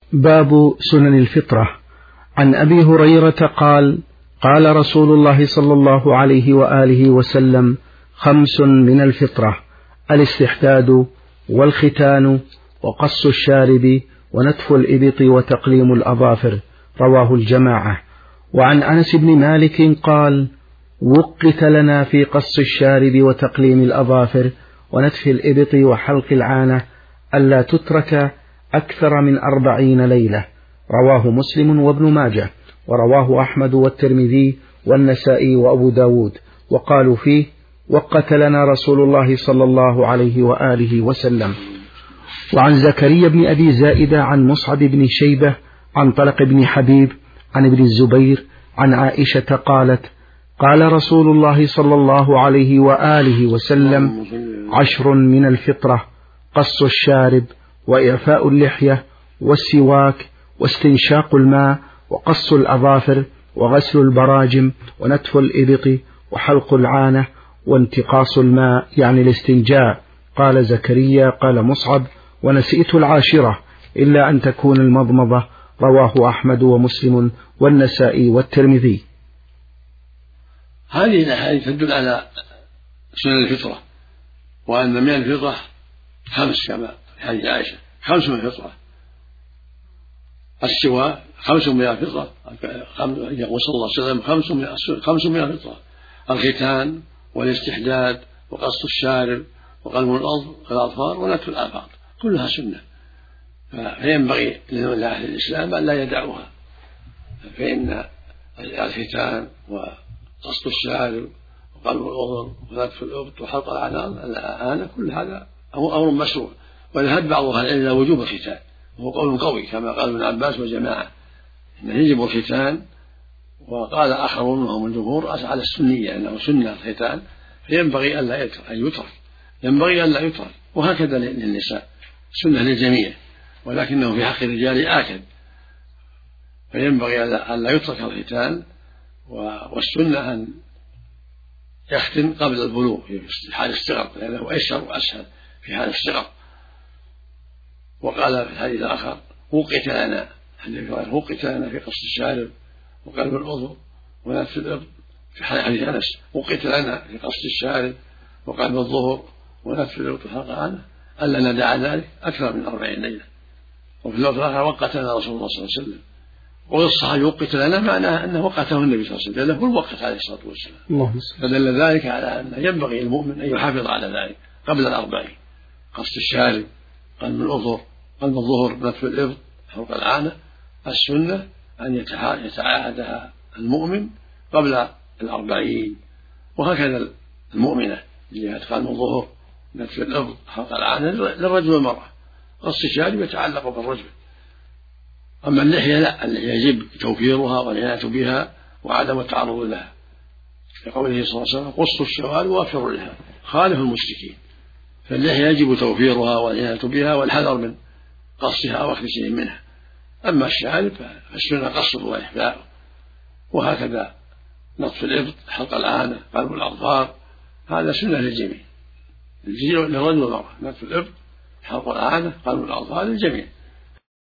باب سنن الفطرة. عن أبي هريرة قال: قال رسول الله صلى الله عليه وآله وسلم: 5 من الفطرة: الاستحداد والختان وقص الشارب ونتف الإبط وتقليم الأظافر. رواه الجماعة. وعن أنس بن مالك قال: وقت لنا في قص الشارب وتقليم الأظافر ونتف الإبط وحلق العانة ألا تترك أكثر من 40 ليلة. رواه مسلم وابن ماجه، ورواه أحمد والترمذي والنسائي وأبو داود، وقالوا فيه: وقت لنا رسول الله صلى الله عليه وآله وسلم. وعن زكريا بن أبي زائدة عن مصعب بن شيبة عن طلق بن حبيب عن ابن الزبير عن عائشة قالت: قال رسول الله صلى الله عليه وآله وسلم: 10 من الفطرة: قص الشارب وإعفاء اللحية والسواك واستنشاق الماء وقص الأظافر وغسل البراجم ونتف الإبط وحلق العانة وانتقاص الماء يعني الاستنجاء. قال زكريا: قال مصعب: ونسيت 10 إلا أن تكون المضمضة. رواه أحمد ومسلم والنسائي والترمذي. هذه الأحاديث تدل على سنن الفطرة، وأن من الفطرة 5 كما في حديث عائشة: 5 من الفطرة. السواك 5 من الفطرة، يقول صلى الله عليه وسلم: 5 من الفطرة: الختان والاستحداد وقص الشارب وقلم الأظفار ونتف الآفاق، كلها سنة، فينبغي لأهل الإسلام أن لا يدعوها، فإن الختان وقص الشارب وقلم الأظفار ونتف الإبط وحلق العانة كل هذا أمر مشروع، وذهب بعض أهل العلم إلى وجوب الختان، وهو قول قوي كما قال ابن عباس وجماعة إنه يجب الختان. وقال آخرون وهم الجمهور على السنية أنه سنة الختان، فينبغي أن يترك، ينبغي أن لا يترك، وهكذا للنساء سنة للجميع، ولكنه في حق الرجال آكد، فينبغي أن لا يترك الختان. والسنة أن يختن قبل البلوغ في حال الصغر، لأنه أيسر وأسهل في حال الصغر. وقال في الحديث الآخر: وقت لنا في قص الشارب وقلم الأظفر ونتف الإبط. في حديث أنس: وقت لنا في قص الشارب وقلم الظهر ونتف الإبط وحلق العانة ألا ندع ذلك أكثر من 40 ليلة. وفي اللفظ الآخر: وقت لنا رسول الله صلى الله عليه وسلم. وقول الصحابي: وقت لنا معناه أنه وقته النبي صلى الله عليه وسلم، لأنه الوقت عليه الصلاة والسلام، فدل ذلك على أن ينبغي المؤمن أن يحافظ على ذلك قبل 40: قص الشارب، قلم الأظفر، قلم الظهر، نتف الإبط، حلق العانة. السنة أن يتعاهدها المؤمن قبل 40، وهكذا المؤمنة اللي قلم الظهر، نتف الإبط، حلق العانة للرجل والمرأة. قص الشارب يتعلق بالرجل. أما اللحية لا، اللحية يجب توفيرها والعناية بها وعدم التعرض لها، لقوله صلى الله عليه وسلم: قصوا الشوارب ووفروا لها، خالفوا المشركين. فاللحية يجب توفيرها والعناية بها والحذر من قصها أو أخذ شيء منها. أما الشارب فالسنة قصه وإحفاؤه، وهكذا نطف الإبط، حلق العانة، قلم الأظفار، هذا سنة للجميع، للرجل والمرأة. نطف الإبط، حلق العانة، قلم الأظفار للجميع.